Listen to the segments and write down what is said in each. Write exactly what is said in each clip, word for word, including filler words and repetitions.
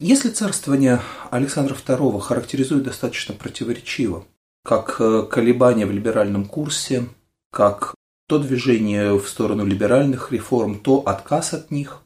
Если царствование Александра второго характеризует достаточно противоречиво, как колебания в либеральном курсе, как то движение в сторону либеральных реформ, то отказ от них,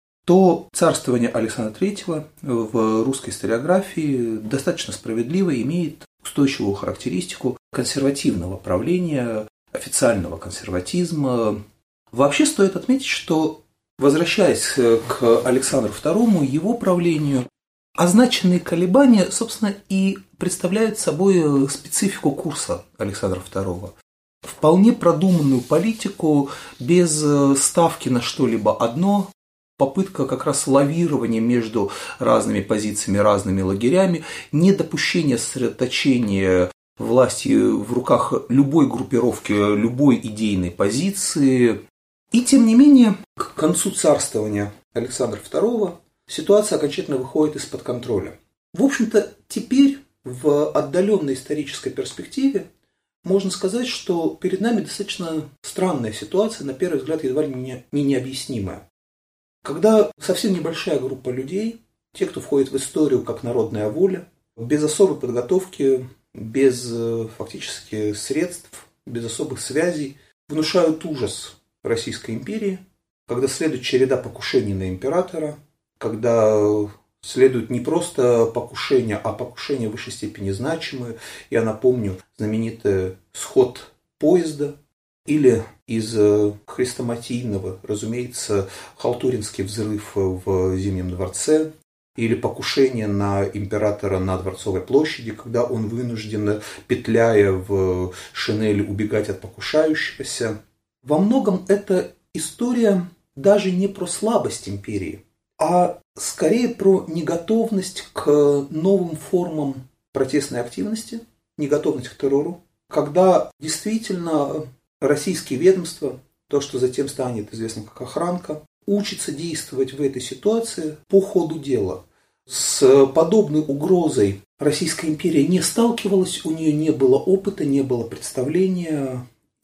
то царствование Александра третьего в русской историографии достаточно справедливо имеет устойчивую характеристику консервативного правления, официального консерватизма. Вообще стоит отметить, что, возвращаясь к Александру второму, его правлению, означенные колебания, собственно, и представляют собой специфику курса Александра второго. Вполне продуманную политику без ставки на что-либо одно, попытка как раз лавирования между разными позициями, разными лагерями, недопущение сосредоточения власти в руках любой группировки, любой идейной позиции. И тем не менее, к концу царствования Александра второго ситуация окончательно выходит из-под контроля. В общем-то, теперь в отдаленной исторической перспективе можно сказать, что перед нами достаточно странная ситуация, на первый взгляд едва ли не необъяснимая. Когда совсем небольшая группа людей, те, кто входит в историю как народная воля, без особой подготовки, без фактически средств, без особых связей, внушают ужас Российской империи, когда следует череда покушений на императора, когда следует не просто покушения, а покушения в высшей степени значимые. Я напомню знаменитый сход поезда, или из хрестоматийного, разумеется, халтуринский взрыв в Зимнем дворце, или покушение на императора на Дворцовой площади, когда он вынужден, петляя в шинели, убегать от покушающегося. Во многом эта история даже не про слабость империи, а скорее про неготовность к новым формам протестной активности, неготовность к террору, когда действительно российские ведомства, то, что затем станет известно как охранка, учатся действовать в этой ситуации по ходу дела. С подобной угрозой Российская империя не сталкивалась, у нее не было опыта, не было представления,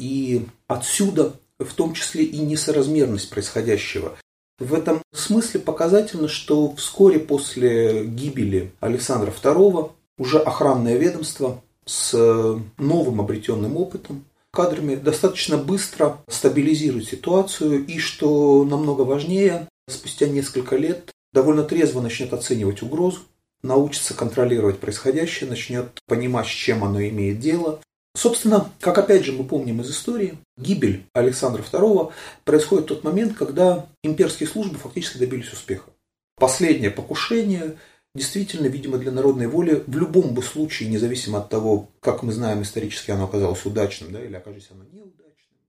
и отсюда в том числе и несоразмерность происходящего. В этом смысле показательно, что вскоре после гибели Александра второго уже охранное ведомство с новым обретенным опытом, кадрами достаточно быстро стабилизирует ситуацию и, что намного важнее, спустя несколько лет довольно трезво начнет оценивать угрозу, научится контролировать происходящее, начнет понимать, с чем оно имеет дело. Собственно, как опять же мы помним из истории, гибель Александра второго происходит в тот момент, когда имперские службы фактически добились успеха. Последнее покушение действительно, видимо, для народной воли в любом бы случае, независимо от того, как мы знаем исторически, оно оказалось удачным, да, или окажется оно неудачным,